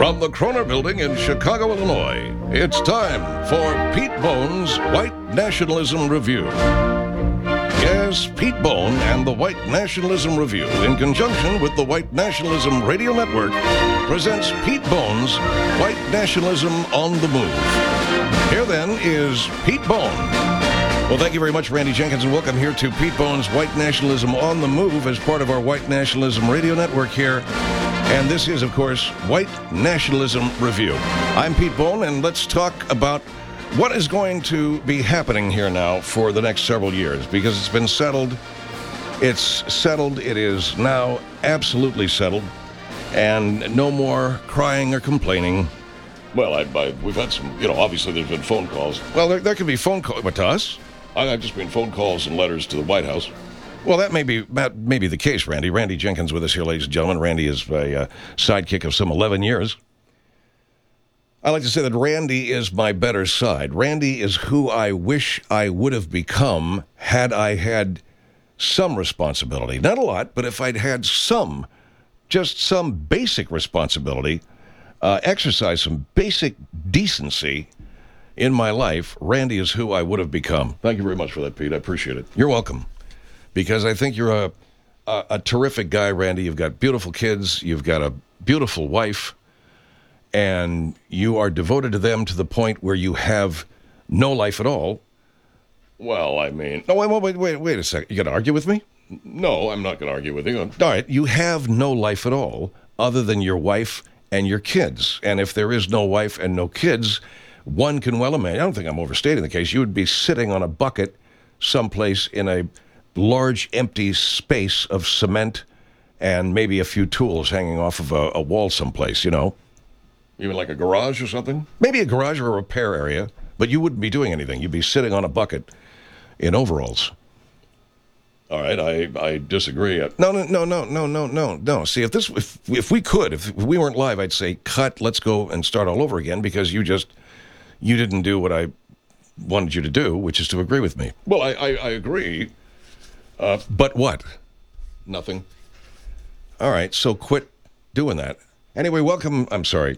From the Kroner Building in Chicago, Illinois, it's time for Pete Bones' White Nationalism Review. Yes, Pete Bone and the White Nationalism Review, in conjunction with the White Nationalism Radio Network, presents Pete Bones' White Nationalism on the Move. Here then is Pete Bone. Well, thank you very much, Randy Jenkins, and welcome here to Pete Bones' White Nationalism on the Move as part of our White Nationalism Radio Network here. And this is, of course, White Nationalism Review. I'm Pete Bone, and let's talk about what is going to be happening here now for the next several years, because it's been settled. It's settled. It is now absolutely settled, and no more crying or complaining. Well, we've had some, obviously there's been phone calls. Well, there could be phone calls, but to us? I've just been phone calls and letters to the White House. Well, that may be the case, Randy. Randy Jenkins with us here, ladies and gentlemen. Randy is a sidekick of some 11 years. I like to say that Randy is my better side. Randy is who I wish I would have become had I had some responsibility. Not a lot, but if I'd had just some basic responsibility, exercise some basic decency in my life, Randy is who I would have become. Thank you very much for that, Pete. I appreciate it. You're welcome. Because I think you're a terrific guy, Randy. You've got beautiful kids. You've got a beautiful wife. And you are devoted to them to the point where you have no life at all. Well, I mean... No, wait a second. You going to argue with me? No, I'm not going to argue with you. All right, you have no life at all other than your wife and your kids. And if there is no wife and no kids, one can well imagine... I don't think I'm overstating the case. You would be sitting on a bucket someplace in a large empty space of cement and maybe a few tools hanging off of a wall someplace, Even like a garage or something? Maybe a garage or a repair area, but you wouldn't be doing anything. You'd be sitting on a bucket in overalls. All right, I disagree. No. See, if we weren't live, I'd say cut, let's go and start all over again, because you didn't do what I wanted you to do, which is to agree with me. Well, I agree. But what? Nothing. All right, so quit doing that. Anyway, welcome. I'm sorry.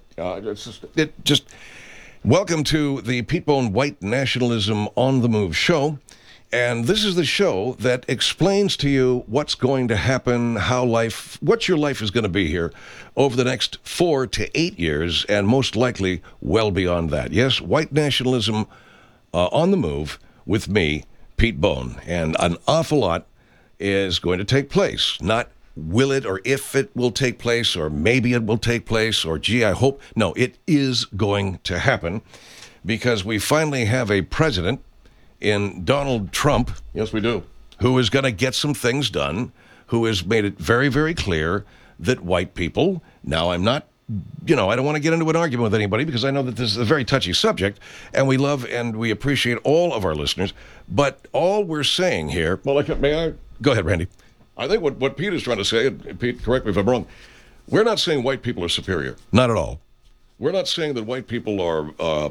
Welcome to the Pete Bone White Nationalism on the Move show. And this is the show that explains to you what's going to happen, what your life is going to be here over the next 4 to 8 years, and most likely well beyond that. Yes, White Nationalism on the Move with me, Pete Bone. And an awful lot is going to take place. Not will it, or if it will take place, or maybe it will take place, or gee, I hope. No, it is going to happen, because we finally have a president in Donald Trump. Yes, we do. Who is going to get some things done, who has made it very, very clear that white people, now I'm not, I don't want to get into an argument with anybody, because I know that this is a very touchy subject, and we love and we appreciate all of our listeners, but all we're saying here... Well, may I? Go ahead, Randy. I think what Pete is trying to say, and Pete, correct me if I'm wrong, we're not saying white people are superior. Not at all. We're not saying that white people are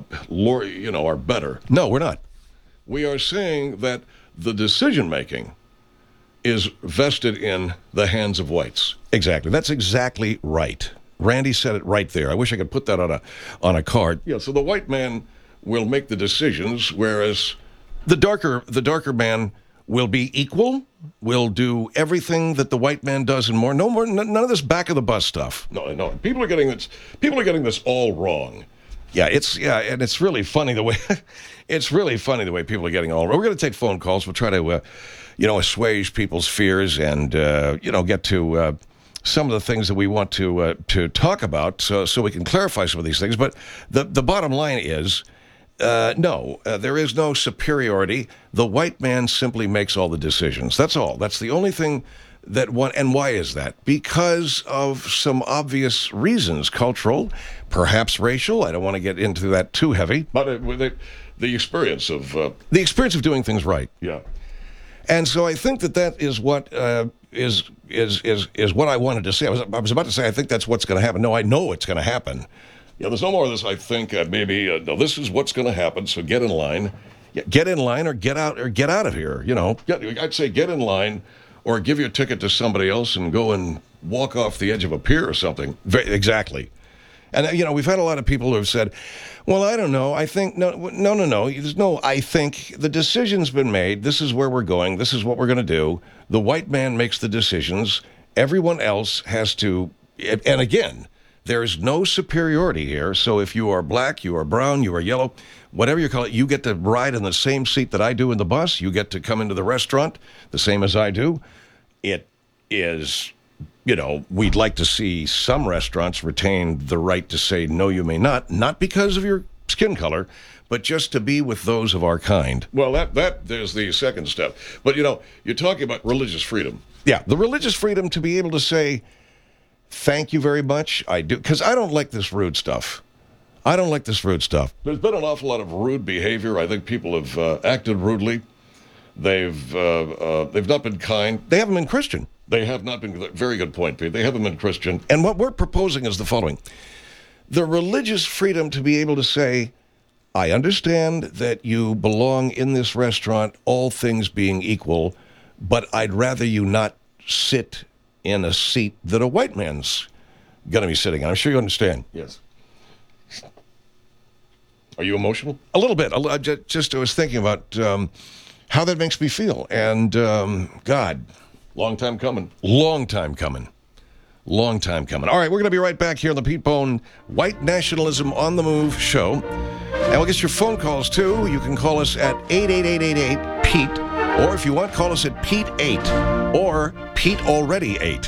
better. No, we're not. We are saying that the decision-making is vested in the hands of whites. Exactly. That's exactly right. Randy said it right there. I wish I could put that on a card. Yeah, so the white man will make the decisions, whereas the darker man will be equal, will do everything that the white man does and more. No more, none of this back of the bus stuff. No. People are getting this all wrong. Yeah, and it's really funny the way people are getting all wrong. We're going to take phone calls. We'll try to assuage people's fears and get to some of the things that we want to talk about, so we can clarify some of these things. But the bottom line is, no, there is no superiority. The white man simply makes all the decisions. That's all. That's the only thing and why is that? Because of some obvious reasons, cultural, perhaps racial. I don't want to get into that too heavy. But the experience of doing things right. Yeah. And so I think that is what is what I wanted to say. I was about to say I think that's what's going to happen. No, I know it's going to happen. Yeah, there's no more of this. I think no, this is what's going to happen. So get in line. Yeah, get in line or get out of here. I'd say get in line. Or give your ticket to somebody else and go and walk off the edge of a pier or something. Exactly. And, we've had a lot of people who have said, well, I don't know. I think, no. There's no I think. The decision's been made. This is where we're going. This is what we're going to do. The white man makes the decisions. Everyone else has to, and again, there's no superiority here. So if you are black, you are brown, you are yellow, whatever you call it, you get to ride in the same seat that I do in the bus. You get to come into the restaurant the same as I do. It is, we'd like to see some restaurants retain the right to say, no, you may not because of your skin color, but just to be with those of our kind. Well, that there's the second step. But, you're talking about religious freedom. Yeah, the religious freedom to be able to say, thank you very much. I do, because I don't like this rude stuff. There's been an awful lot of rude behavior. I think people have acted rudely. They've not been kind. They haven't been Christian. They have not been. Very good point, Pete. They haven't been Christian. And what we're proposing is the following: the religious freedom to be able to say, I understand that you belong in this restaurant, all things being equal, but I'd rather you not sit in a seat that a white man's going to be sitting in. I'm sure you understand. Yes. Are you emotional? A little bit. I was thinking about how that makes me feel. And, God. Long time coming. All right, we're going to be right back here on the Pete Bone White Nationalism on the Move show. And we'll get your phone calls, too. You can call us at 888-88-PETE. Or if you want, call us at Pete8 or Pete Already 8.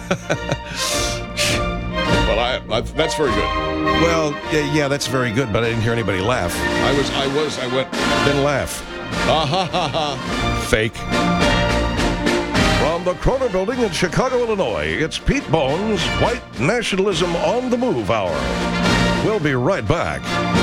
Well, that's very good. Well, yeah, that's very good, but I didn't hear anybody laugh. I went, then laugh. Ah, ha, ha, ha. Fake. From the Kroner Building in Chicago, Illinois, it's Pete Bone's White Nationalism on the Move Hour. We'll be right back.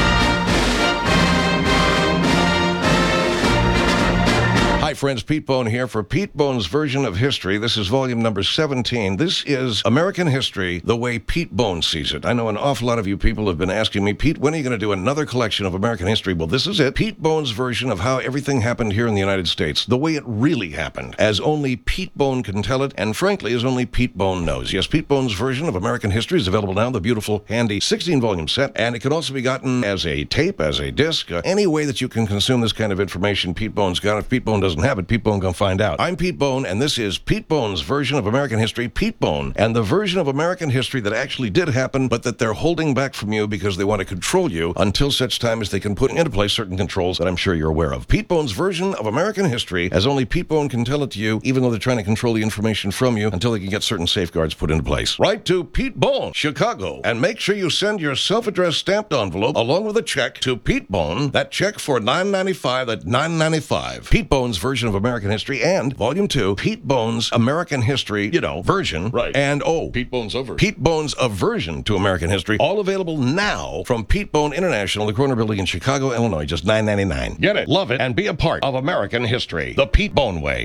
Hi, friends. Pete Bone here for Pete Bone's version of history. This is volume number 17. This is American history the way Pete Bone sees it. I know an awful lot of you people have been asking me, Pete, when are you going to do another collection of American history? Well, this is it. Pete Bone's version of how everything happened here in the United States, the way it really happened, as only Pete Bone can tell it, and frankly, as only Pete Bone knows. Yes, Pete Bone's version of American history is available now, the beautiful, handy 16-volume set, and it can also be gotten as a tape, as a disc, any way that you can consume this kind of information. Pete Bone's got it. If Pete Bone doesn't have it, Pete Bone can find out. I'm Pete Bone, and this is Pete Bone's version of American history, Pete Bone, and the version of American history that actually did happen, but that they're holding back from you because they want to control you until such time as they can put into place certain controls that I'm sure you're aware of. Pete Bone's version of American history, as only Pete Bone can tell it to you, even though they're trying to control the information from you until they can get certain safeguards put into place. Write to Pete Bone, Chicago, and make sure you send your self-addressed stamped envelope along with a check to Pete Bone. That check for $9.95, that's $9.95. Pete Bone's version of American history and Volume 2, Pete Bone's American history, version. Right. And, Pete Bone's a version. Pete Bone's aversion to American history. All available now from Pete Bone International, the Kroner Building in Chicago, Illinois. Just $9.99. Get it, love it, and be a part of American history. The Pete Bone way.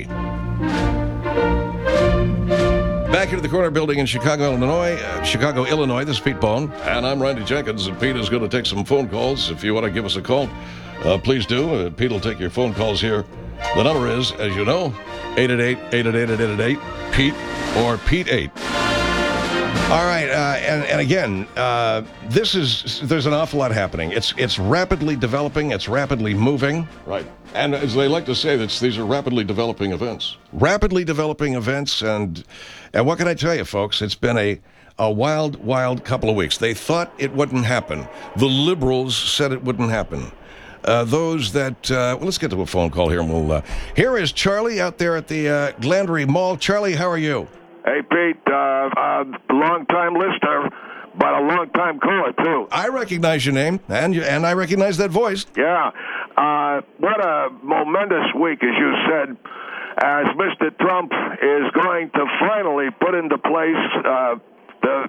Back here at the Kroner Building in Chicago, Illinois. This is Pete Bone. And I'm Randy Jenkins, and Pete is going to take some phone calls. If you want to give us a call, please do. Pete will take your phone calls here. The number is, as you know, 888-888-888, Pete or Pete8. All right, and again, there's an awful lot happening. It's rapidly developing. It's rapidly moving. Right. And as they like to say, these are rapidly developing events. Rapidly developing events, and what can I tell you, folks? It's been a wild, wild couple of weeks. They thought it wouldn't happen. The liberals said it wouldn't happen. Those that, let's get to a phone call here, and here is Charlie out there at the Glandry Mall. Charlie, how are you? Hey, Pete, long-time listener, but a long-time caller, too. I recognize your name, and I recognize that voice. Yeah. What a momentous week, as you said, as Mr. Trump is going to finally put into place the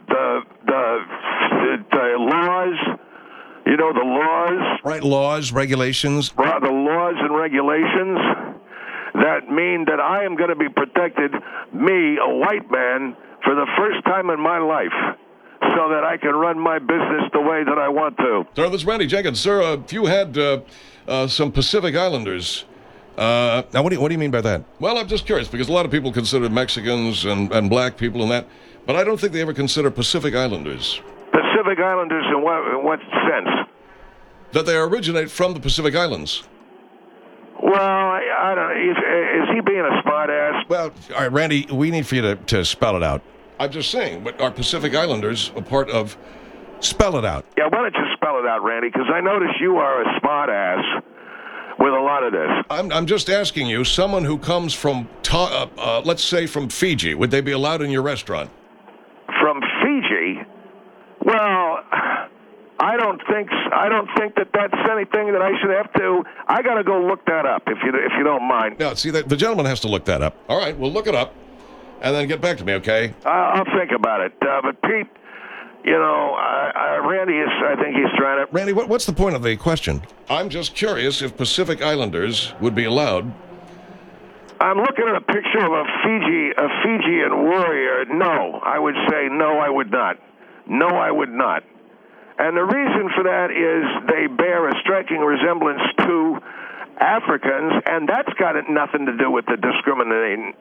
laws. The laws. Right, laws, regulations. The laws and regulations that mean that I am going to be protected, me, a white man, for the first time in my life, so that I can run my business the way that I want to. Sir, this is Randy Jenkins. Sir, if you had some Pacific Islanders, now what do you mean by that? Well, I'm just curious, because a lot of people consider Mexicans and black people and that, but I don't think they ever consider Pacific Islanders. Pacific Islanders in what sense? That they originate from the Pacific Islands. Well, I don't know. Is he being a smart ass? Well, all right, Randy, we need for you to spell it out. I'm just saying, but are Pacific Islanders a part of... Spell it out. Yeah, why don't you spell it out, Randy? Because I notice you are a smart ass with a lot of this. I'm just asking you, someone who comes from, let's say from Fiji, would they be allowed in your restaurant? From Fiji? Well, I don't think that that's anything that I should have to. I got to go look that up if you don't mind. No, see, the gentleman has to look that up. All right, we'll look it up, and then get back to me, okay? I'll think about it. But Pete, you know, Randy is. I think he's trying to. Randy, what's the point of the question? I'm just curious if Pacific Islanders would be allowed. I'm looking at a picture of a Fijian warrior. No, I would say no, I would not. No, I would not. And the reason for that is they bear a striking resemblance to Africans, and that's got nothing to do with the discrimination.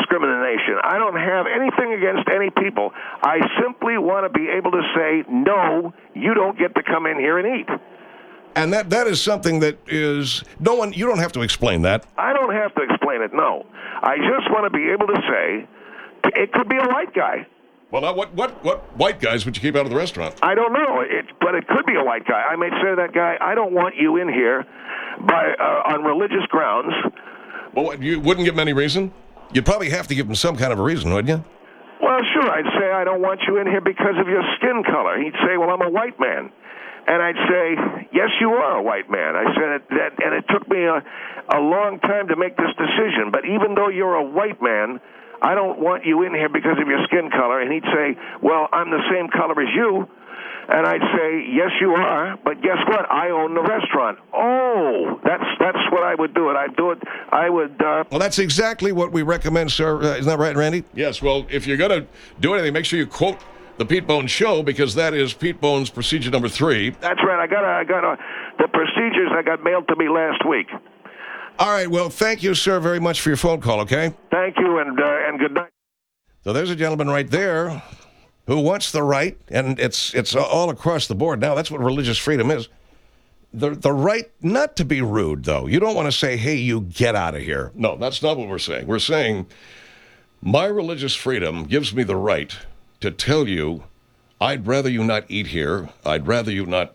I don't have anything against any people. I simply want to be able to say, no, you don't get to come in here and eat. And that is something that is, you don't have to explain that. I don't have to explain it, no. I just want to be able to say, it could be a white guy. Well, now, what white guys would you keep out of the restaurant? I don't know, but it could be a white guy. I may say to that guy, I don't want you in here on religious grounds. Well, you wouldn't give him any reason? You'd probably have to give him some kind of a reason, wouldn't you? Well, sure. I'd say, I don't want you in here because of your skin color. He'd say, well, I'm a white man. And I'd say, yes, you are a white man. I said that, and it took me a long time to make this decision. But even though you're a white man, I don't want you in here because of your skin color. And he'd say, well, I'm the same color as you. And I'd say, yes, you are, but guess what? I own the restaurant. Oh, that's what I would do. I'd do it. I would... Well, that's exactly what we recommend, sir. Isn't that right, Randy? Yes, well, if you're going to do anything, make sure you quote the Pete Bones Show, because that is Pete Bones procedure number 3. That's right. I got the procedures I got mailed to me last week. All right, well, thank you, sir, very much for your phone call, okay? Thank you, and good night. So there's a gentleman right there who wants the right, and it's all across the board now. That's what religious freedom is. The right not to be rude, though. You don't want to say, hey, you get out of here. No, that's not what we're saying. We're saying my religious freedom gives me the right to tell you I'd rather you not eat here. I'd rather you not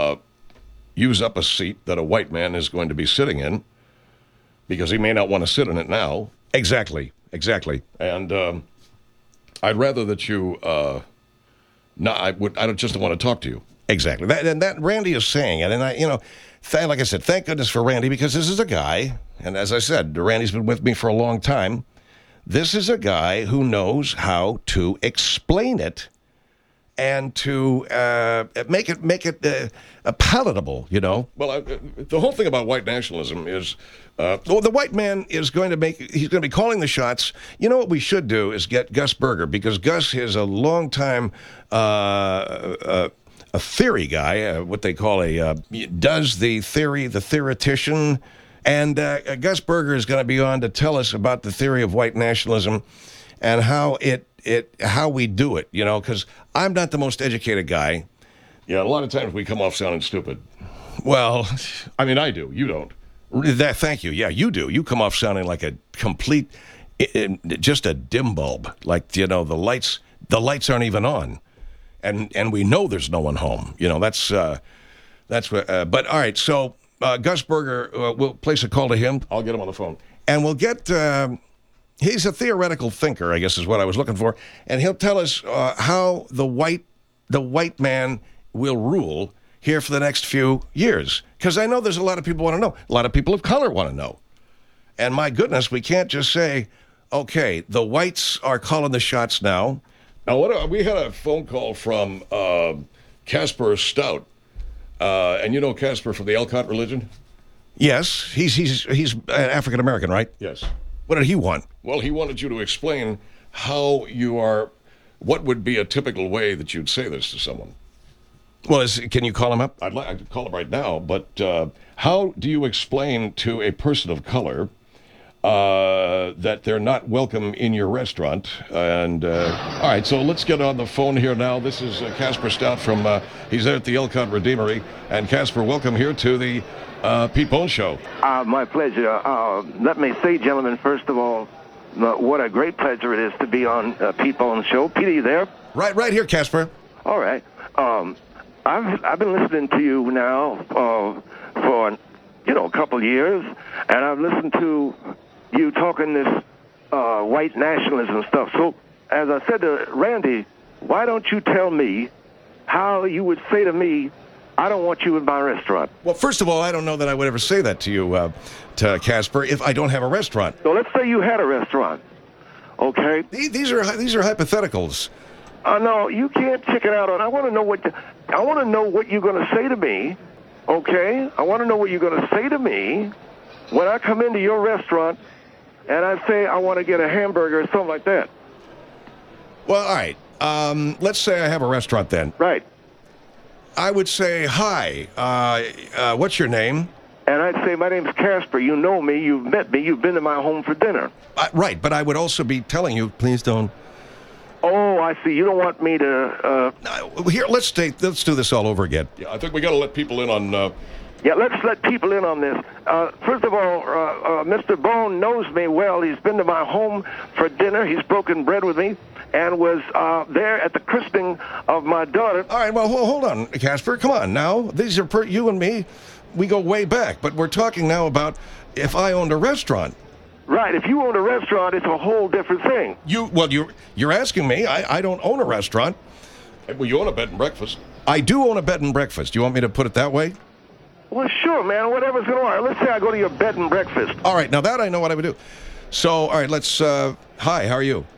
use up a seat that a white man is going to be sitting in, because he may not want to sit in it now. Exactly. And I'd rather that you, I don't just want to talk to you. Exactly. That Randy is saying it. And like I said, thank goodness for Randy, because this is a guy, and as I said, Randy's been with me for a long time. This is a guy who knows how to explain it and to make it palatable, you know. Well, the whole thing about white nationalism is, the white man is going to he's going to be calling the shots. You know what we should do is get Gus Berger, because Gus is a long-time a theory guy, what they call does the theory, the theoretician. And Gus Berger is going to be on to tell us about the theory of white nationalism and how how we do it, you know, because I'm not the most educated guy. Yeah, a lot of times we come off sounding stupid. Well, I mean, I do. You don't. Thank you. Yeah, you do. You come off sounding like a complete, just a dim bulb. Like, you know, the lights aren't even on. And we know there's no one home. You know, that's what, but all right, so Gus Berger, we'll place a call to him. I'll get him on the phone. And we'll get, he's a theoretical thinker, I guess is what I was looking for. And he'll tell us how the white man will rule here for the next few years. Because I know there's a lot of people want to know. A lot of people of color want to know. And my goodness, we can't just say, okay, the whites are calling the shots now. Now, we had a phone call from Casper Stout. And you know Casper from the Elcott religion? Yes, he's African American, right? Yes. What did he want? Well, he wanted you to explain how what would be a typical way that you'd say this to someone. Well, can you call him up? I could call him right now, but how do you explain to a person of color that they're not welcome in your restaurant. And all right, so let's get on the phone here now. This is Casper Stout from, he's there at the Elkhart Redeemery. And Casper, welcome here to the Pete Bone Show. My pleasure. Let me say, gentlemen, first of all, what a great pleasure it is to be on Pete Bone's show. Pete, are you there? Right here, Casper. All right. I've been listening to you now for a couple years, and I've listened to you talking this white nationalism stuff. So, as I said to Randy, why don't you tell me how you would say to me, I don't want you in my restaurant? Well, first of all, I don't know that I would ever say that to you, to Casper, if I don't have a restaurant. So let's say you had a restaurant, okay? These are hypotheticals. No, you can't check it out. I want to know what you're going to say to me, okay? I want to know what you're going to say to me when I come into your restaurant and I say I want to get a hamburger or something like that. Well, all right. Let's say I have a restaurant then. Right. I would say, hi, what's your name? And I'd say, my name's Casper. You know me. You've met me. You've been to my home for dinner. Right, but I would also be telling you, please don't. Oh, I see. You don't want me to... Here, let's do this all over again. Yeah, I think we got to let people in on... Yeah, let's let people in on this. First of all, Mr. Bone knows me well. He's been to my home for dinner. He's broken bread with me and was there at the christening of my daughter. All right, well, hold on, Casper. Come on now. These are you and me. We go way back, but we're talking now about if I owned a restaurant. Right. If you owned a restaurant, it's a whole different thing. You're asking me. I don't own a restaurant. Well, you own a bed and breakfast. I do own a bed and breakfast. Do you want me to put it that way? Well, sure, man. Whatever's going on. Let's say I go to your bed and breakfast. All right. Now that I know what I would do. So, all right, let's... hi, how are you?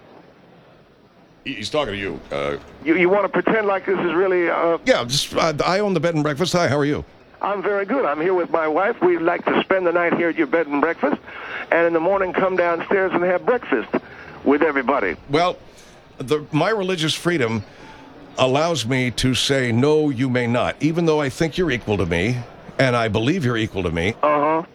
He's talking to you. You want to pretend like this is really... Yeah, I own the bed and breakfast. Hi, how are you? I'm very good. I'm here with my wife. We'd like to spend the night here at your bed and breakfast, and in the morning come downstairs and have breakfast with everybody. Well, my religious freedom allows me to say, no, you may not, even though I think you're equal to me, and I believe you're equal to me. Uh-huh.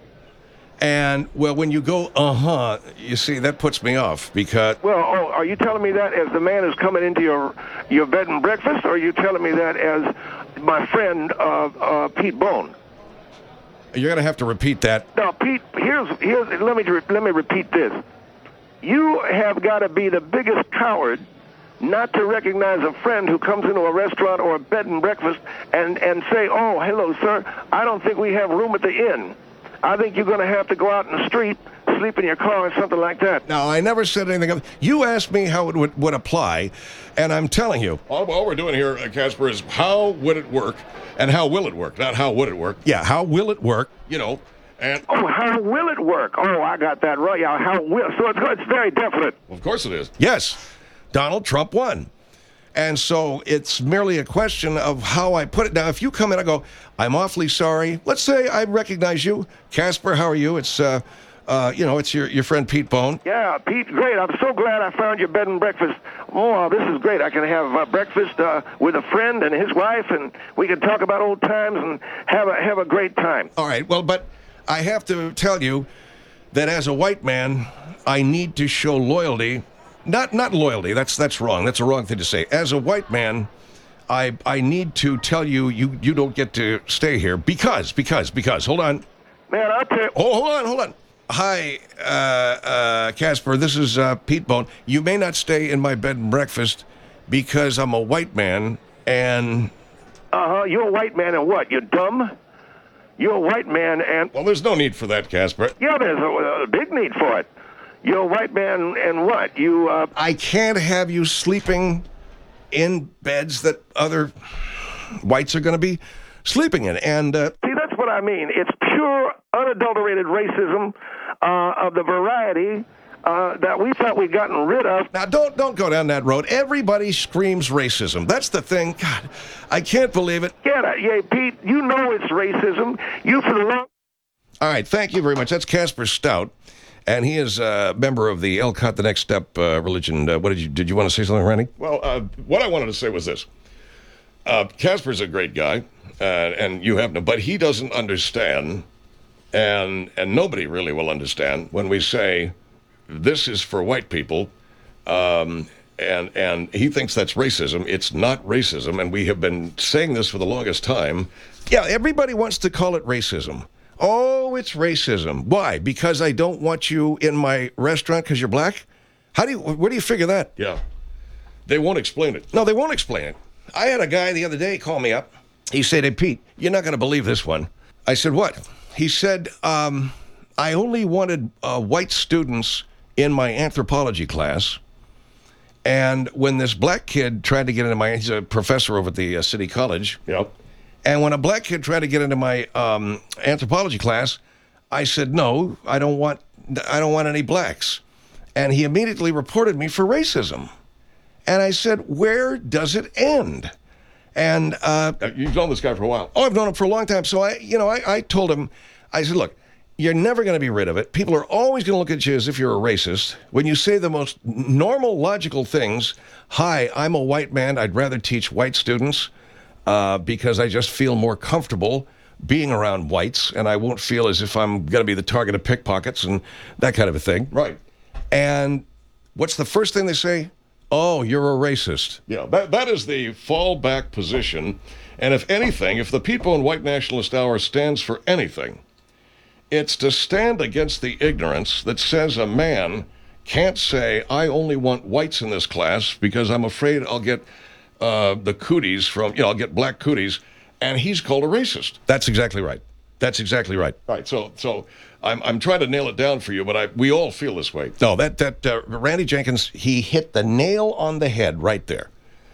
And, well, when you go, you see, that puts me off, because... Well, are you telling me that as the man who's coming into your bed and breakfast, or are you telling me that as my friend, Pete Bone? You're going to have to repeat that. Now, Pete, let me repeat this. You have got to be the biggest coward not to recognize a friend who comes into a restaurant or a bed and breakfast and say, oh, hello, sir, I don't think we have room at the inn. I think you're going to have to go out in the street, sleep in your car or something like that. No, I never said anything of... You asked me how it would apply, and I'm telling you. All we're doing here, Casper, is how would it work and how will it work, not how would it work. Yeah, how will it work, and... Oh, how will it work? Oh, I got that right. Yeah, how will... So it's very definite. Well, of course it is. Yes, Donald Trump won. And so it's merely a question of how I put it. Now, if you come in and go, I'm awfully sorry. Let's say I recognize you. Casper, how are you? It's, it's your friend Pete Bone. Yeah, Pete, great. I'm so glad I found your bed and breakfast. Oh, this is great. I can have breakfast with a friend and his wife, and we can talk about old times and have a great time. All right, well, but I have to tell you that as a white man, I need to show loyalty. Not loyalty. That's wrong. That's a wrong thing to say. As a white man, I need to tell you don't get to stay here because. Hold on. Man, I'll tell you. Hold on. Hi, Casper. This is Pete Bone. You may not stay in my bed and breakfast because I'm a white man and... You're a white man and what? You're dumb? You're a white man and... Well, there's no need for that, Casper. Yeah, there's a big need for it. You're a white man and what? I can't have you sleeping in beds that other whites are going to be sleeping in. And see, that's what I mean. It's pure, unadulterated racism of the variety that we thought we'd gotten rid of. Now, don't go down that road. Everybody screams racism. That's the thing. God, I can't believe it. Yeah, Pete, you know it's racism. You for the long... All right, thank you very much. That's Casper Stout. And he is a member of the Elkhart The Next Step religion. What did you want to say something, Randy? Well, what I wanted to say was this. Casper's a great guy, and you happen to, but he doesn't understand And nobody really will understand when we say this is for white people, and he thinks that's racism. It's not racism, and we have been saying this for the longest time. Yeah, everybody wants to call it racism. Oh, it's racism. Why? Because I don't want you in my restaurant because you're black? Where do you figure that? Yeah. They won't explain it. No, they won't explain it. I had a guy the other day call me up. He said, "Hey, Pete, you're not going to believe this one." I said, "What?" He said, "I only wanted white students in my anthropology class. And when this black kid tried to get into he's a professor over at the city college. Yep. And when a black kid tried to get into my anthropology class, I said, no, I don't want any blacks." And he immediately reported me for racism. And I said, where does it end? And you've known this guy for a while. Oh, I've known him for a long time. So I told him, I said, look, you're never going to be rid of it. People are always going to look at you as if you're a racist. When you say the most normal, logical things, hi, I'm a white man. I'd rather teach white students because I just feel more comfortable being around whites, and I won't feel as if I'm going to be the target of pickpockets and that kind of a thing. Right. And what's the first thing they say? Oh, you're a racist. Yeah, that is the fallback position. And if anything, if the Pete Bone White Nationalist Hour stands for anything, it's to stand against the ignorance that says a man can't say, I only want whites in this class because I'm afraid I'll get the cooties I'll get black cooties, and he's called a racist. That's exactly right. That's exactly right. Right. So I'm trying to nail it down for you, but we all feel this way. No, that Randy Jenkins, he hit the nail on the head right there.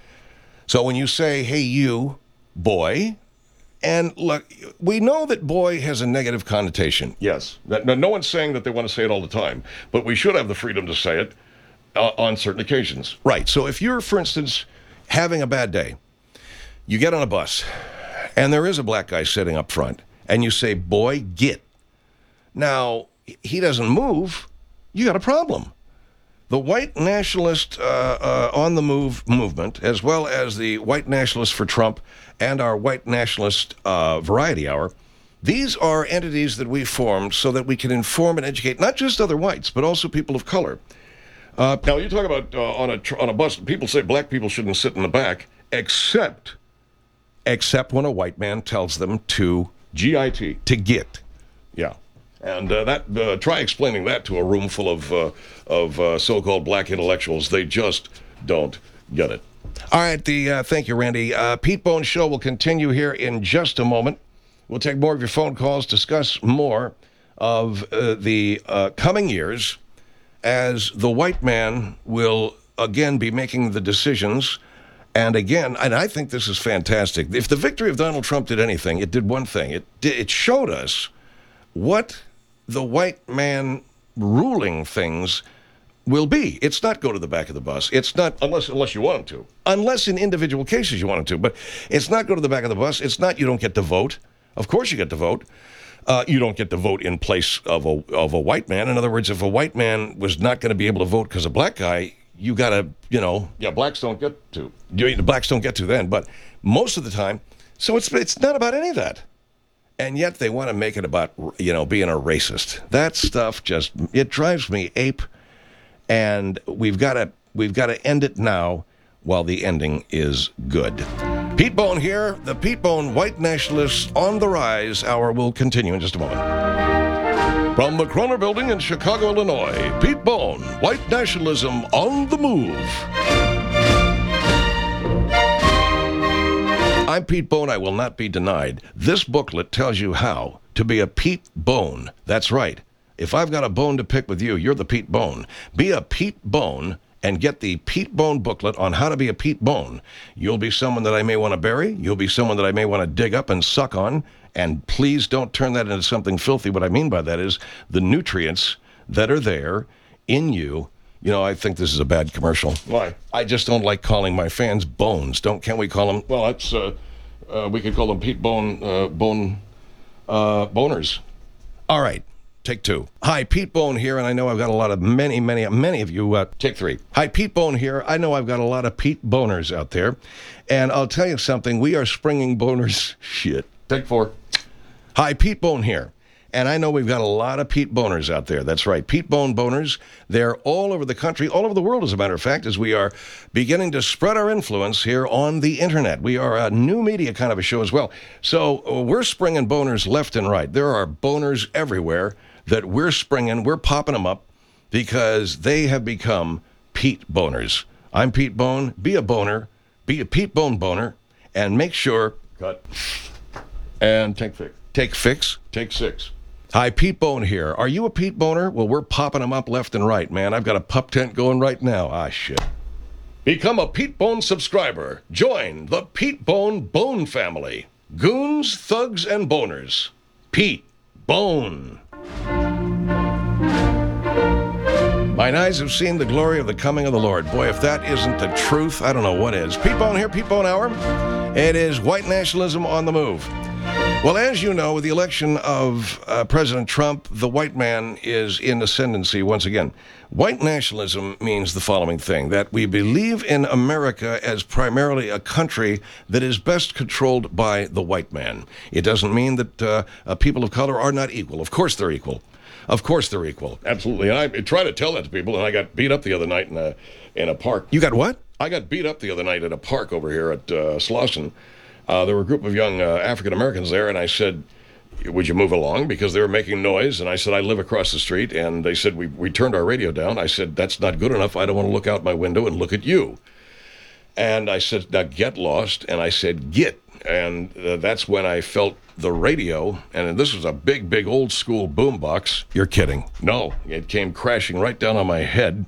So when you say, hey, you, boy, and look, we know that boy has a negative connotation. Yes. No one's saying that they want to say it all the time, but we should have the freedom to say it on certain occasions. Right. So if you're, for instance, having a bad day, you get on a bus, and there is a black guy sitting up front, and you say, boy, get. Now, he doesn't move, you got a problem. The white nationalist on the move movement, as well as the white nationalists for Trump and our white nationalist variety hour, these are entities that we formed so that we can inform and educate not just other whites, but also people of color. Now, you talk about on a bus, people say black people shouldn't sit in the back, except when a white man tells them to GIT, to get. Yeah. And try explaining that to a room full of so-called black intellectuals. They just don't get it. All right, thank you, Randy. Pete Bone Show will continue here in just a moment. We'll take more of your phone calls, discuss more of the coming years as the white man will again be making the decisions. And again, and I think this is fantastic. If the victory of Donald Trump did anything, it did one thing. It showed us what the white man ruling things will be. It's not go to the back of the bus. It's not, unless you want him to. Unless in individual cases you want him to. But it's not go to the back of the bus. It's not you don't get to vote. Of course you get to vote. You don't get to vote in place of a white man. In other words, if a white man was not going to be able to vote because a black guy, you got to, blacks don't get to. The blacks don't get to then. But most of the time, so it's not about any of that. And yet they want to make it about, being a racist. That stuff it drives me ape. And we've got to end it now while the ending is good. Pete Bone here. The Pete Bone White Nationalists on the Rise Hour will continue in just a moment. From the Kroner Building in Chicago, Illinois, Pete Bone, White Nationalism on the Move. I'm Pete Bone. I will not be denied. This booklet tells you how to be a Pete Bone. That's right. If I've got a bone to pick with you, you're the Pete Bone. Be a Pete Bone and get the Pete Bone booklet on how to be a Pete Bone. You'll be someone that I may want to bury. You'll be someone that I may want to dig up and suck on. And please don't turn that into something filthy. What I mean by that is the nutrients that are there in you. I think this is a bad commercial. Why? I just don't like calling my fans bones. Can't we call them? Well, that's we could call them Pete Bone boners. All right. Take two. Hi, Pete Bone here, and I know I've got a lot of many of you. Take three. Hi, Pete Bone here. I know I've got a lot of Pete Boners out there, and I'll tell you something. We are springing boners. Shit. Take four. Hi, Pete Bone here, And I know we've got a lot of Pete Boners out there. That's right, Pete Bone Boners. They're all over the country, all over the world, as a matter of fact, as we are beginning to spread our influence here on the internet. We are a new media kind of a show as well. So we're springing boners left and right. There are boners everywhere that we're springing. We're popping them up because they have become Pete Boners. I'm Pete Bone. Be a boner. Be a Pete Bone boner. And make sure... Cut. And take fix. Take fix. Take six. Hi, Pete Bone here. Are you a Pete Boner? Well, we're popping them up left and right, man. I've got a pup tent going right now. Ah, shit. Become a Pete Bone subscriber. Join the Pete Bone family. Goons, thugs, and boners. Pete Bone. Mine eyes have seen the glory of the coming of the Lord. Boy, if that isn't the truth, I don't know what is. Pete Bone here, Pete Bone Hour. It is white nationalism on the move. Well, as you know, with the election of President Trump, the white man is in ascendancy once again. White nationalism means the following thing, that we believe in America as primarily a country that is best controlled by the white man. It doesn't mean that people of color are not equal. Of course they're equal. Of course they're equal. Absolutely. And I try to tell that to people, and I got beat up the other night in a park. You got what? I got beat up the other night at a park over here at Slauson. There were a group of young African Americans there, and I said, would you move along? Because they were making noise, and I said, I live across the street, and they said, we turned our radio down. I said, that's not good enough. I don't want to look out my window and look at you. And I said, now get lost, and I said, get. And that's when I felt the radio, and this was a big, big old school boombox. You're kidding. No, it came crashing right down on my head.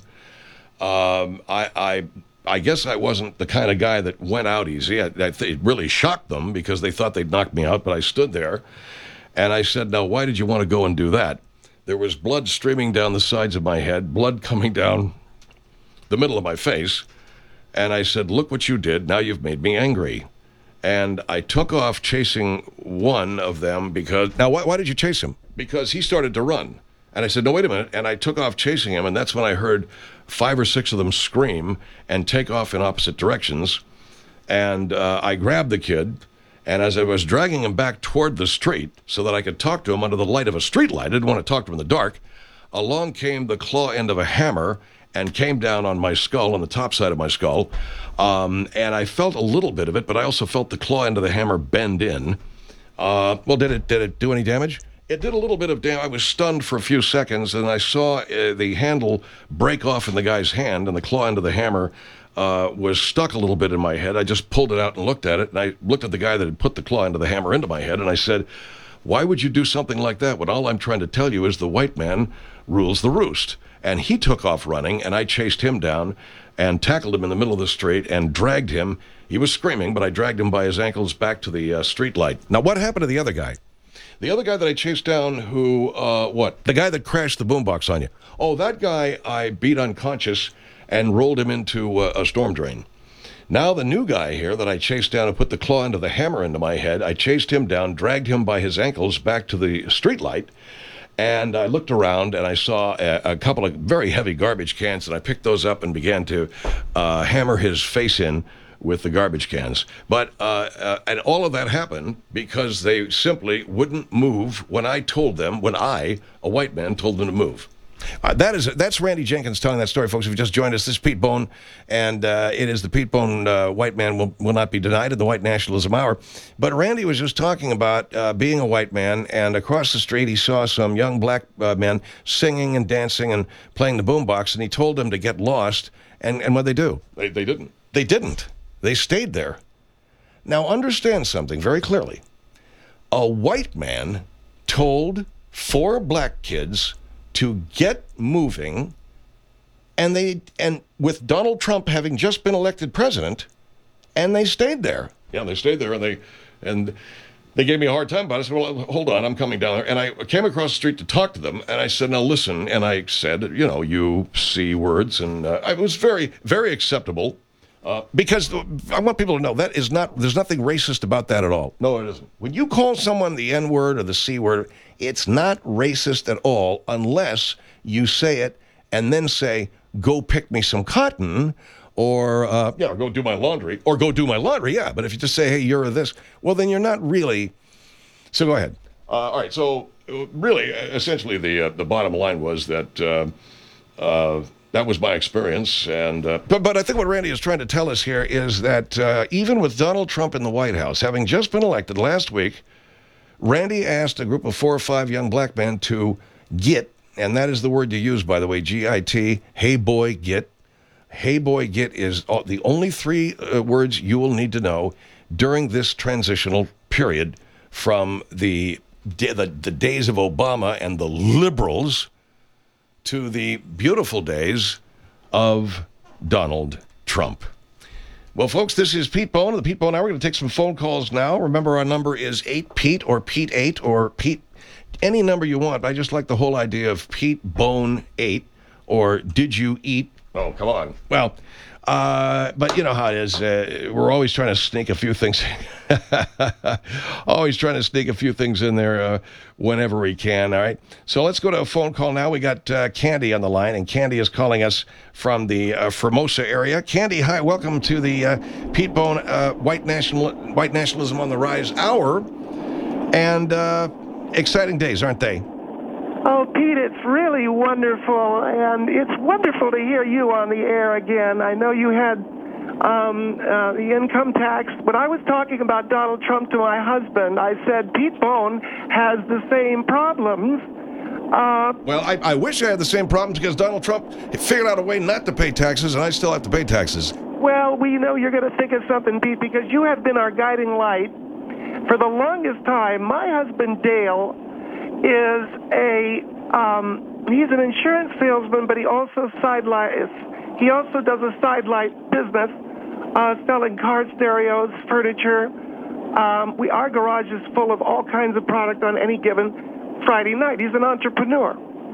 I guess I wasn't the kind of guy that went out easy. It really shocked them because they thought they'd knock me out, but I stood there, and I said, now, why did you want to go and do that? There was blood streaming down the sides of my head, blood coming down the middle of my face, and I said, look what you did. Now you've made me angry. And I took off chasing one of them because... Now, why did you chase him? Because he started to run. And I said, no, wait a minute. And I took off chasing him, and that's when I heard 5 or 6 of them scream and take off in opposite directions. And I grabbed the kid, and as I was dragging him back toward the street so that I could talk to him under the light of a street light, I didn't want to talk to him in the dark, along came the claw end of a hammer and came down on my skull, on the top side of my skull. And I felt a little bit of it, but I also felt the claw end of the hammer bend in. Well, did it do any damage? It did a little bit of damage. I was stunned for a few seconds, and I saw the handle break off in the guy's hand, and the claw end of the hammer was stuck a little bit in my head. I just pulled it out and looked at it, and I looked at the guy that had put the claw end of the hammer into my head, and I said, why would you do something like that when all I'm trying to tell you is the white man rules the roost? And he took off running, and I chased him down and tackled him in the middle of the street and dragged him. He was screaming, but I dragged him by his ankles back to the street light. Now, what happened to the other guy? The other guy that I chased down who, what? The guy that crashed the boombox on you. Oh, that guy I beat unconscious and rolled him into a storm drain. Now the new guy here that I chased down and put the claw end of the hammer into my head, I chased him down, dragged him by his ankles back to the street light, and I looked around and I saw a couple of very heavy garbage cans, and I picked those up and began to hammer his face in with the garbage cans. But and all of that happened because they simply wouldn't move when I, a white man, told them to move. That's Randy Jenkins telling that story, folks. If you just joined us, this is Pete Bone, and it is the Pete Bone White Man will not be denied in the White Nationalism Hour. But Randy was just talking about being a white man, and across the street he saw some young black men singing and dancing and playing the boombox, and he told them to get lost, and what'd they do? They didn't. They didn't. They stayed there. Now understand something very clearly. A white man told 4 black kids to get moving, and with Donald Trump having just been elected president, and they stayed there. Yeah, they stayed there, and they gave me a hard time about it. I said, well, hold on, I'm coming down there. And I came across the street to talk to them, and I said, now listen, and I said, you see words, and I was very, very acceptable, because I want people to know there's nothing racist about that at all. No, it isn't. When you call someone the N-word or the C-word, it's not racist at all unless you say it and then say, go pick me some cotton, or go do my laundry. Or go do my laundry, yeah. But if you just say, hey, you're this, well, then you're not really. So go ahead. All right, so really, essentially, the bottom line was that that was my experience, and but I think what Randy is trying to tell us here is that even with Donald Trump in the White House, having just been elected last week, Randy asked a group of 4 or 5 young black men to get, and that is the word you use, by the way, G-I-T, hey boy, get. Hey boy, get is the only 3 words you will need to know during this transitional period from the days of Obama and the liberals to the beautiful days of Donald Trump. Well, folks, this is Pete Bone of the Pete Bone Hour. We're going to take some phone calls now. Remember, our number is 8Pete or Pete 8 or Pete, any number you want. I just like the whole idea of Pete Bone 8 or did you eat? Oh, come on. Well, but you know how it is. We're always trying to sneak a few things. Always trying to sneak a few things in there whenever we can. All right. So let's go to a phone call now. We got Candy on the line, and Candy is calling us from the Formosa area. Candy, hi. Welcome to the Pete Bone White Nationalism on the Rise Hour. And exciting days, aren't they? Oh, Pete, it's really wonderful, and it's wonderful to hear you on the air again. I know you had the income tax, but I was talking about Donald Trump to my husband. I said, Pete Bone has the same problems. Well, I wish I had the same problems because Donald Trump figured out a way not to pay taxes, and I still have to pay taxes. Well, we know you're going to think of something, Pete, because you have been our guiding light. For the longest time, my husband, Dale, is he's an insurance salesman, but he also does a sidelight business, selling car stereos, furniture. Our garage is full of all kinds of product on any given Friday night. He's an entrepreneur.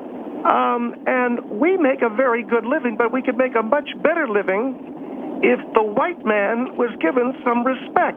And we make a very good living, but we could make a much better living if the white man was given some respect.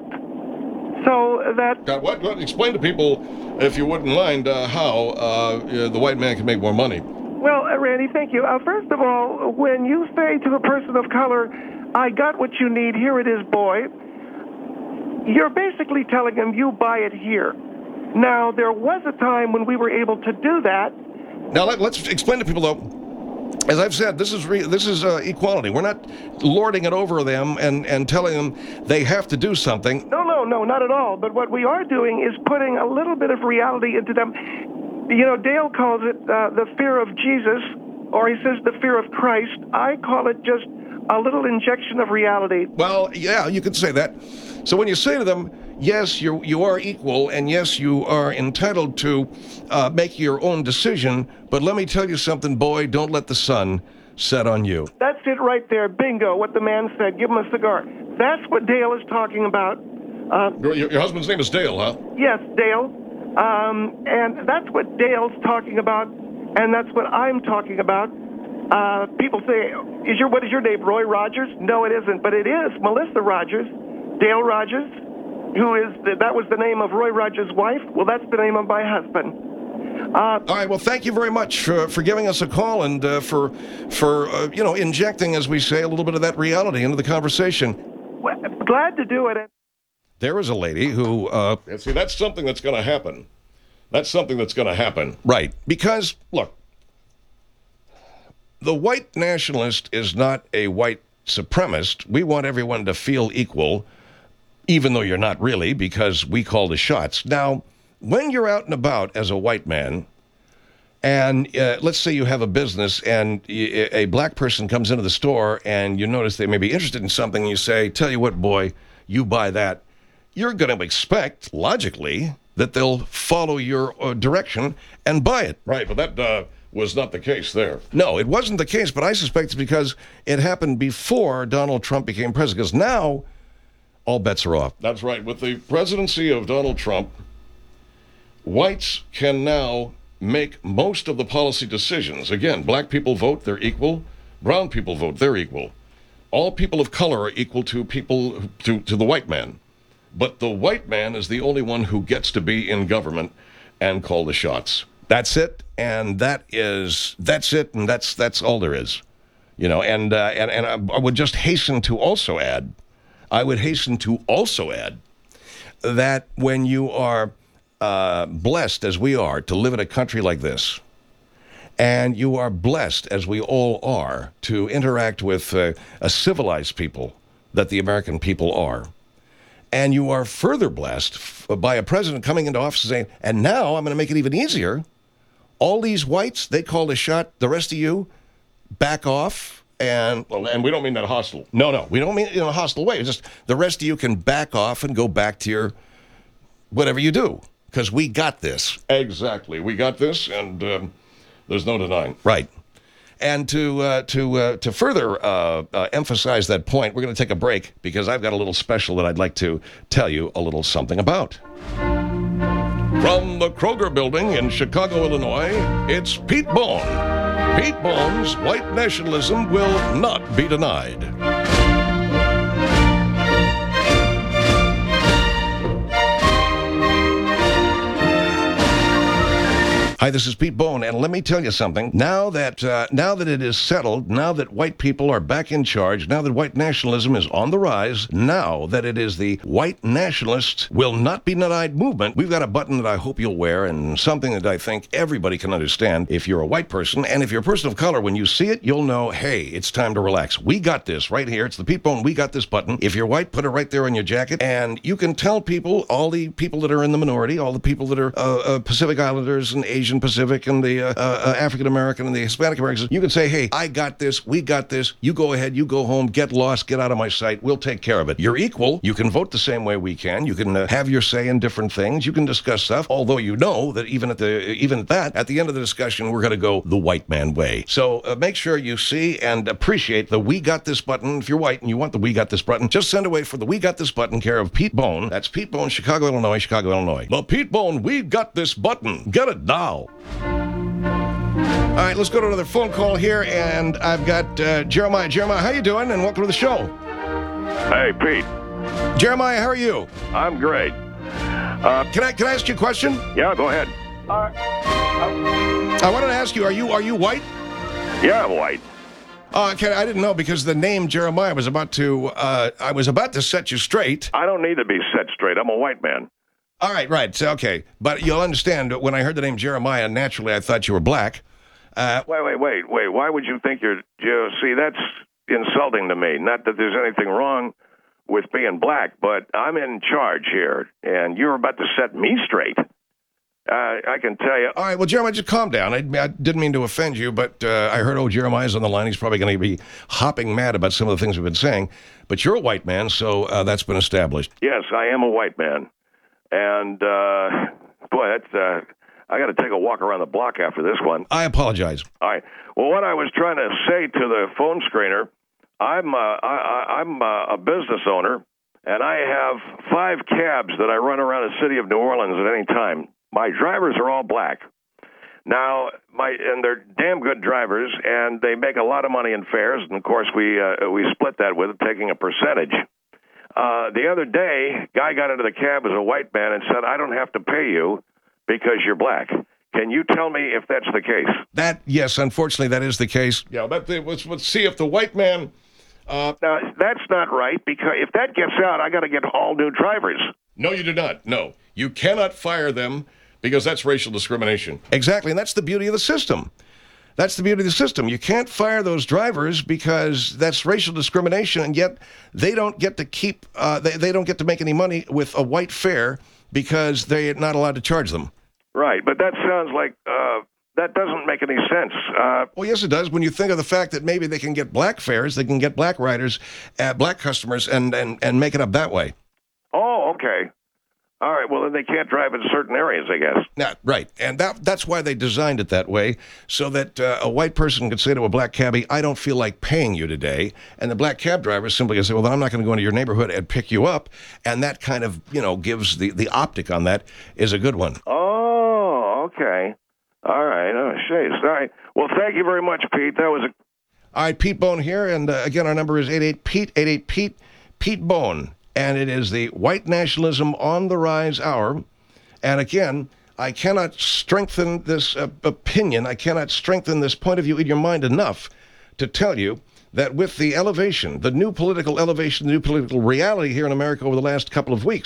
So that... What? Explain to people, if you wouldn't mind, how the white man can make more money. Well, Randy, thank you. First of all, when you say to a person of color, I got what you need, here it is, boy, you're basically telling him you buy it here. Now, there was a time when we were able to do that. Now, let's explain to people, though. As I've said, this is equality. We're not lording it over them and telling them they have to do something. No, not at all. But what we are doing is putting a little bit of reality into them. You know, Dale calls it the fear of Jesus, or he says the fear of Christ. I call it just a little injection of reality. Well, yeah, you could say that. So when you say to them, yes, you are equal, and yes, you are entitled to make your own decision, but let me tell you something, boy, don't let the sun set on you. That's it right there. Bingo, what the man said. Give him a cigar. That's what Dale is talking about. Your husband's name is Dale, huh? Yes, Dale. And that's what Dale's talking about, and that's what I'm talking about. People say, what is your name, Roy Rogers? No, it isn't, but it is Melissa Rogers. Dale Rogers, that was the name of Roy Rogers' wife. Well, that's the name of my husband. All right. Well, thank you very much for giving us a call and for injecting, as we say, a little bit of that reality into the conversation. Well, glad to do it. There is a lady who see, that's something that's going to happen. That's something that's going to happen, right? Because look, the white nationalist is not a white supremacist. We want everyone to feel equal, even though you're not really, because we call the shots. Now, when you're out and about as a white man, and let's say you have a business and a black person comes into the store and you notice they may be interested in something, and you say, tell you what, boy, you buy that. You're going to expect, logically, that they'll follow your direction and buy it. Right, but that was not the case there. No, it wasn't the case, but I suspect it's because it happened before Donald Trump became president, because now all bets are off. That's right. With the presidency of Donald Trump, whites can now make most of the policy decisions. Again, black people vote, they're equal. Brown people vote, they're equal. All people of color are equal to the white man. But the white man is the only one who gets to be in government and call the shots. That's it, and that's it, and that's all there is. You know, and I would just hasten to also add that when you are blessed as we are to live in a country like this, and you are blessed, as we all are, to interact with a civilized people that the American people are, and you are further blessed by a president coming into office and saying, and now I'm going to make it even easier. All these whites, they called a shot. The rest of you, back off. And we don't mean that hostile. No, we don't mean it in a hostile way. It's just the rest of you can back off and go back to your whatever you do, because we got this. Exactly, we got this, and there's no denying. Right. And to further emphasize that point, we're going to take a break because I've got a little special that I'd like to tell you a little something about. From the Kroger Building in Chicago, Illinois, it's Pete Bone. Pete Bone's white nationalism will not be denied. Hi, this is Pete Bone, and let me tell you something. Now that it is settled, now that white people are back in charge, now that white nationalism is on the rise, now that it is the white nationalists will not be denied movement, we've got a button that I hope you'll wear, and something that I think everybody can understand if you're a white person, and if you're a person of color, when you see it, you'll know, hey, it's time to relax. We got this right here. It's the Pete Bone, we got this button. If you're white, put it right there on your jacket, and you can tell people, all the people that are in the minority, all the people that are Pacific Islanders and Asian Pacific and the African American and the Hispanic Americans, you can say, hey, I got this, we got this, you go ahead, you go home, get lost, get out of my sight, we'll take care of it. You're equal, you can vote the same way we can, you can have your say in different things, you can discuss stuff, although you know that even at the end of the discussion, we're going to go the white man way. So make sure you see and appreciate the We Got This button. If you're white and you want the We Got This button, just send away for the We Got This button, care of Pete Bone. That's Pete Bone, Chicago, Illinois, Chicago, Illinois. The Pete Bone We Got This button. Get it now. All right, let's go to another phone call here, and I've got Jeremiah. Jeremiah, how you doing? And welcome to the show. Hey, Pete. Jeremiah, how are you? I'm great. Can I ask you a question? Yeah, go ahead. I wanted to ask you, are you white? Yeah, I'm white. Okay, I didn't know because the name Jeremiah was about to. I was about to set you straight. I don't need to be set straight. I'm a white man. All right, so, okay. But you'll understand, when I heard the name Jeremiah, naturally I thought you were black. Wait. Why would you think you're... See, that's insulting to me. Not that there's anything wrong with being black, but I'm in charge here, and you're about to set me straight. I can tell you... All right, well, Jeremiah, just calm down. I didn't mean to offend you, but I heard, Jeremiah's on the line. He's probably going to be hopping mad about some of the things we've been saying. But you're a white man, so that's been established. Yes, I am a white man. And, boy, that's... I got to take a walk around the block after this one. I apologize. All right. Well, what I was trying to say to the phone screener, I'm a business owner, and I have 5 cabs that I run around the city of New Orleans at any time. My drivers are all black. Now, and they're damn good drivers, and they make a lot of money in fares, and of course we split that with taking a percentage. The other day, guy got into the cab as a white man and said, "I don't have to pay you because you're black." Can you tell me if that's the case? Yes, unfortunately, that is the case. Yeah, but let's see if the white man... Now, that's not right, because if that gets out, I got to get all new drivers. No, you do not. No. You cannot fire them because that's racial discrimination. Exactly, and that's the beauty of the system. That's the beauty of the system. You can't fire those drivers because that's racial discrimination, and yet they don't get to keep, they don't get to make any money with a white fare because they're not allowed to charge them. Right, but that sounds like, that doesn't make any sense. Well, yes, it does. When you think of the fact that maybe they can get black fares, they can get black riders, black customers, and make it up that way. Oh, okay. All right, well, then they can't drive in certain areas, I guess. Yeah, right, and that's why they designed it that way, so that a white person could say to a black cabbie, "I don't feel like paying you today," and the black cab driver simply can say, "Well, then I'm not going to go into your neighborhood and pick you up," and that kind of, gives the optic on that is a good one. Oh, okay. All right, oh, shades. All right, well, thank you very much, Pete. That was a... All right, Pete Bone here, and again, our number is 88-PETE, 88-PETE, Pete Bone. And it is the White Nationalism on the Rise Hour. And again, I cannot strengthen this opinion, I cannot strengthen this point of view in your mind enough to tell you that with the elevation, the new political elevation, the new political reality here in America over the last couple of weeks,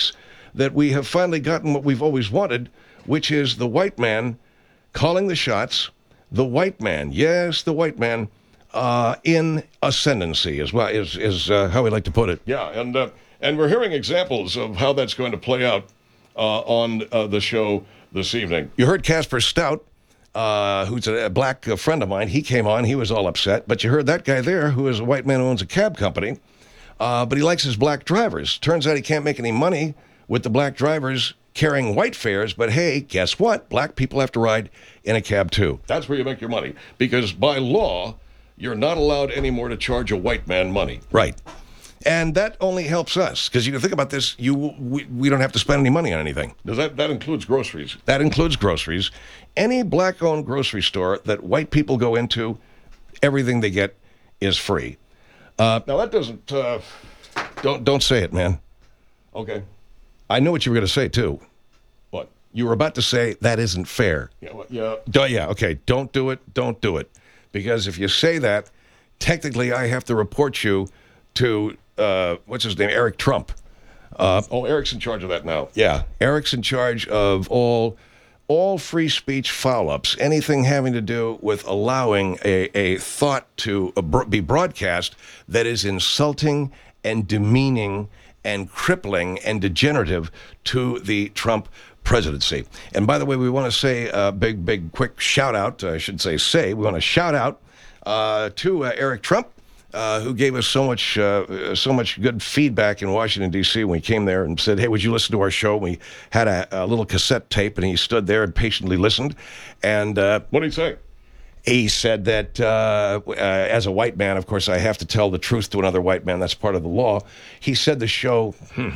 that we have finally gotten what we've always wanted, which is the white man calling the shots. The white man, yes, the white man, in ascendancy is how we like to put it. Yeah, and we're hearing examples of how that's going to play out on the show this evening. You heard Casper Stout, who's a black friend of mine. He came on. He was all upset. But you heard that guy there, who is a white man who owns a cab company, but he likes his black drivers. Turns out he can't make any money with the black drivers carrying white fares, but hey, guess what? Black people have to ride in a cab too. That's where you make your money, because by law, you're not allowed anymore to charge a white man money. Right. And that only helps us, because you can think about this, we don't have to spend any money on anything. That includes groceries. That includes groceries. Any black-owned grocery store that white people go into, everything they get is free. Now that doesn't, don't say it, man. Okay. I know what you were going to say, too. What? You were about to say, that isn't fair. Yeah. Yeah, okay. Don't do it. Don't do it. Because if you say that, technically I have to report you to, what's his name, Eric Trump. Eric's in charge of that now. Yeah. Eric's in charge of all free speech foul-ups, anything having to do with allowing a thought to be broadcast that is insulting and demeaning and crippling and degenerative to the Trump presidency. And by the way, we want to say a big, quick shout out. I should say, we want to shout out to Eric Trump, who gave us so much good feedback in Washington, D.C. when we came there and said, hey, would you listen to our show? We had a little cassette tape, and he stood there and patiently listened. And what did he say? He said that as a white man, of course, I have to tell the truth to another white man. That's part of the law. He said the show,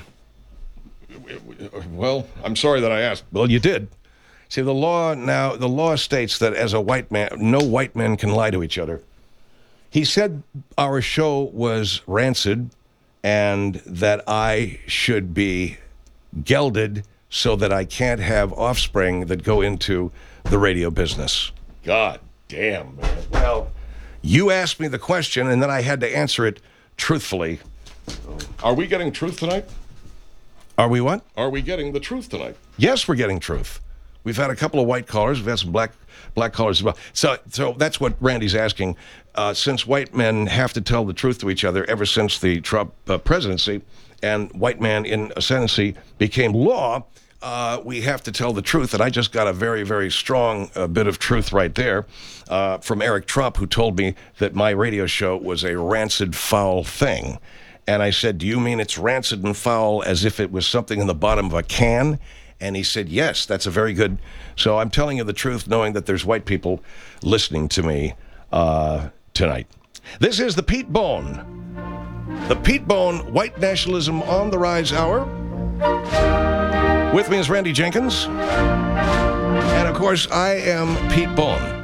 well, I'm sorry that I asked. Well, you did. See, the law states that as a white man, no white men can lie to each other. He said our show was rancid and that I should be gelded so that I can't have offspring that go into the radio business. God damn, man. Well, you asked me the question, and then I had to answer it truthfully. Are we getting truth tonight? Are we what? Are we getting the truth tonight? Yes, we're getting truth. We've had a couple of white callers. We've had some black callers as well. So that's what Randy's asking. Since white men have to tell the truth to each other ever since the Trump presidency and white man in ascendancy became law, we have to tell the truth. And I just got a very, very strong bit of truth right there from Eric Trump, who told me that my radio show was a rancid, foul thing. And I said, do you mean it's rancid and foul as if it was something in the bottom of a can? And he said, yes, that's a very good. So I'm telling you the truth, knowing that there's white people listening to me tonight. This is the Pete Bone. The Pete Bone White Nationalism on the Rise Hour. With me is Randy Jenkins. And of course, I am Pete Bone.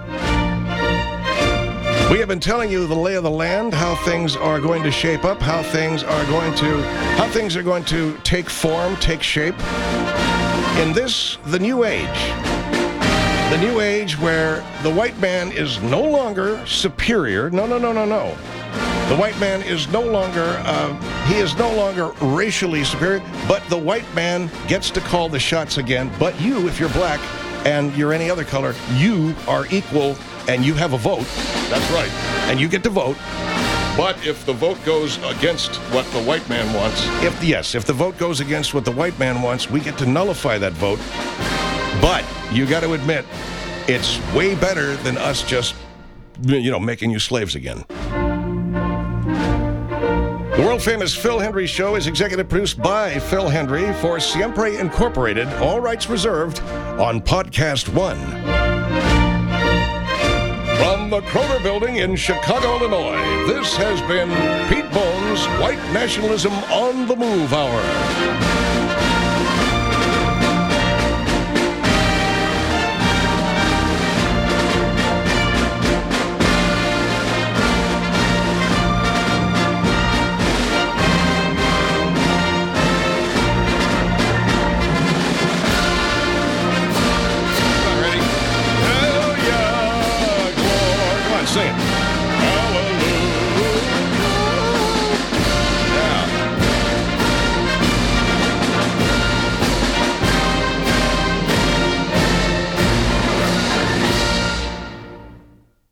We have been telling you the lay of the land, how things are going to shape up, how things are going to take form, take shape. In this, the new age. The new age where the white man is no longer superior. No. The white man is no longer, he is no longer racially superior, but the white man gets to call the shots again. But you, if you're black and you're any other color, you are equal and you have a vote. That's right. And you get to vote. But if the vote goes against what the white man wants, if the vote goes against what the white man wants, we get to nullify that vote. But you got to admit, it's way better than us just, making you slaves again. The world-famous Phil Hendrie Show is executive produced by Phil Hendrie for Siempre Incorporated, all rights reserved, on Podcast One. From the Kroger Building in Chicago, Illinois, this has been Pete Bone's White Nationalism on the Move Hour.